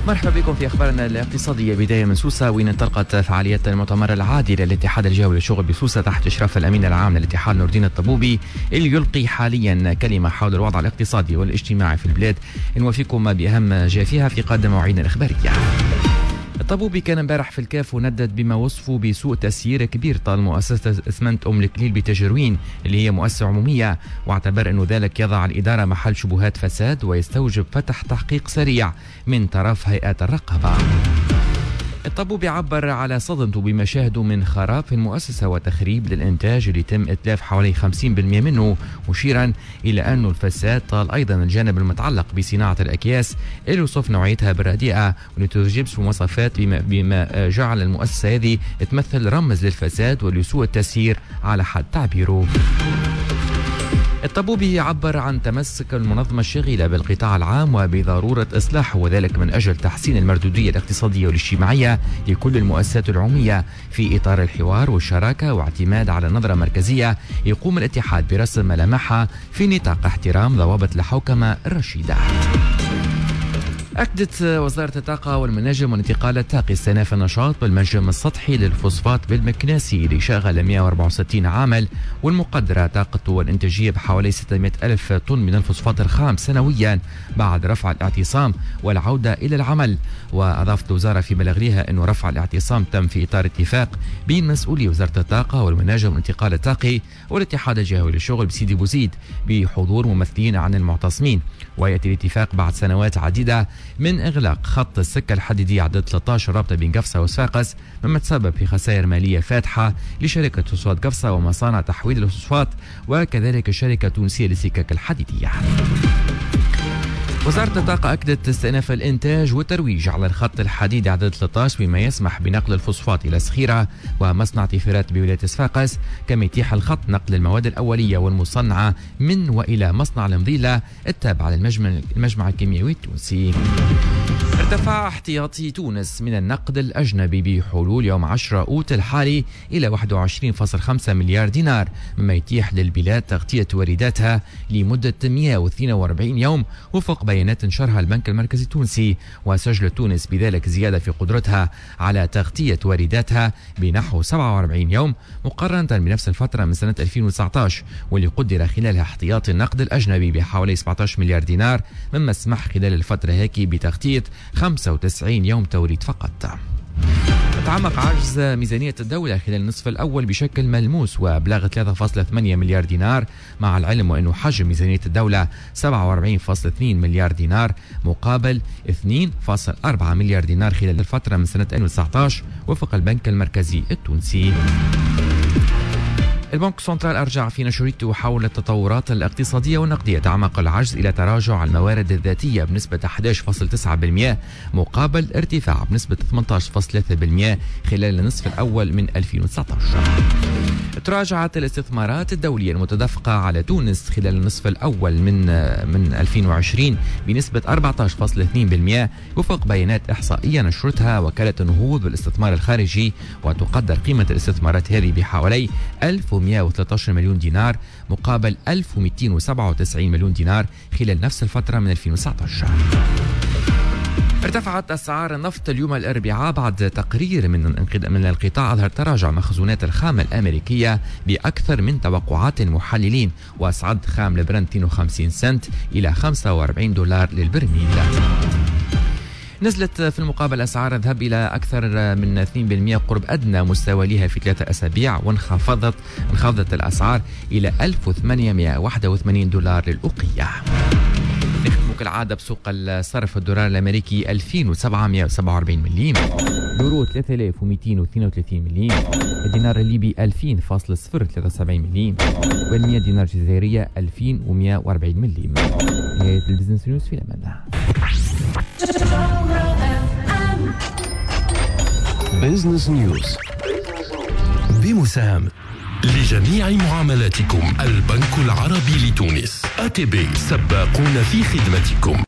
مرحبا بكم في أخبارنا الاقتصادية. بداية من سوسة، وين انطلقت فعاليات المؤتمر العادي للاتحاد الجوي للشغل بسوسة تحت إشراف الأمين العام للاتحاد نور الدين الطبوبي، اللي يلقي حاليا كلمة حول الوضع الاقتصادي والاجتماعي في البلاد. نوافيكم بأهم ما جاء فيها في قادم مواعيدنا الإخبارية. الطبوبي كان امبارح في الكاف وندد بما وصفه بسوء تسيير كبير طال مؤسسة اسمنت أم الكليل بتجروين اللي هي مؤسسة عمومية، واعتبر أنه ذلك يضع الإدارة محل شبهات فساد ويستوجب فتح تحقيق سريع من طرف هيئات الرقابة. الطبوبي عبر على صدمته بما شاهده من خراب في المؤسسة وتخريب للإنتاج اللي تم إتلاف حوالي 50% منه، مشيرا إلى أنه الفساد طال أيضا الجانب المتعلق بصناعة الأكياس اللي وصف نوعيتها بالرديئة واللي تجيبش مواصفات بما جعل المؤسسة هذه تمثل رمز للفساد ولسوء التسيير على حد تعبيره. الطبوبي عبر عن تمسك المنظمة الشغيلة بالقطاع العام وبضرورة إصلاحه، وذلك من أجل تحسين المردودية الاقتصادية والاجتماعية لكل المؤسسات العمومية في إطار الحوار والشراكة واعتماد على نظرة مركزية يقوم الاتحاد برسم ملامحها في نطاق احترام ضوابط الحوكمة الرشيدة. أكدت وزارة الطاقة والمناجم والانتقال الطاقي استئناف النشاط بالمنجم السطحي للفوسفات بالمكناسي اللي شغل 164 عامل، والمقدرة طاقته والإنتاجية بحوالي 600 ألف طن من الفوسفات الخام سنويا بعد رفع الاعتصام والعودة إلى العمل. وأضافت الوزارة في بلاغ لها أنه رفع الاعتصام تم في إطار اتفاق بين مسؤولي وزارة الطاقة والمناجم والانتقال الطاقي والاتحاد الجهوي للشغل بسيدي بوزيد بحضور ممثلين عن المعتصمين، ويأتي الاتفاق بعد سنوات عديدة من إغلاق خط السكة الحديدية عدد 13 رابطة بين قفصة وصفاقس، مما تسبب في خسائر مالية فاتحة لشركة فوسفات قفصة ومصانع تحويل الفوسفات وكذلك الشركة التونسية للسكك الحديدية. وزارة الطاقة أكدت استئناف الإنتاج والترويج على الخط الحديدي عدد 13 بما يسمح بنقل الفوسفات إلى سخيرة ومصنع تيفيرات بولاية صفاقس، كما يتيح الخط نقل المواد الأولية والمصنعة من وإلى مصنع المضيلة التابع للمجمع الكيميائي التونسي. ارتفع احتياطي تونس من النقد الأجنبي بحلول يوم 10 أوت الحالي إلى 21.5 مليار دينار، مما يتيح للبلاد تغطية وارداتها لمدة 142 يوم وفق بيانات نشرها البنك المركزي التونسي. وسجل تونس بذلك زيادة في قدرتها على تغطية وارداتها بنحو 47 يوم مقارنة بنفس الفترة من سنة 2019، واللي قدر خلالها احتياطي النقد الأجنبي بحوالي 17 مليار دينار، مما سمح خلال الفترة هيك بتغطية 95 يوم توريد فقط. تعمق عجز ميزانية الدولة خلال النصف الأول بشكل ملموس وبلغ 3.8 مليار دينار، مع العلم وأنه حجم ميزانية الدولة 47.2 مليار دينار مقابل 2.4 مليار دينار خلال الفترة من سنة 2019 وفق البنك المركزي التونسي. البنك السنترال أرجع في نشرته حول التطورات الاقتصادية والنقدية. تعمق العجز إلى تراجع الموارد الذاتية بنسبة 11.9% مقابل ارتفاع بنسبة 18.3% خلال النصف الأول من 2019. تراجعت الاستثمارات الدولية المتدفقة على تونس خلال النصف الأول من 2020 بنسبة 14.2% وفق بيانات إحصائية نشرتها وكالة النهوض بالاستثمار الخارجي، وتقدر قيمة الاستثمارات هذه بحوالي 1113 مليون دينار مقابل 1297 مليون دينار خلال نفس الفترة من 2019. ارتفعت أسعار النفط اليوم الأربعاء بعد تقرير من القطاع أظهر تراجع مخزونات الخام الأمريكية بأكثر من توقعات المحللين، وأصعد خام البرنت 52 سنت إلى 45 دولار للبرميل. نزلت في المقابل أسعار الذهب إلى أكثر من 2% قرب أدنى مستوى لها في 3 أسابيع، وانخفضت الأسعار إلى 1881 دولار للأوقية. نختم كالعادة بسوق الصرف. الدولار الأمريكي 2747 مليم، يورو 3232 مليم، الدينار الليبي 2000.073 مليم، والمية دينار جزائرية 2140 مليم. نهاية البزنس نيوز في الأمان. بزنس نيوز بمساهمة لجميع معاملاتكم البنك العربي لتونس. ATB سباقون في خدمتكم.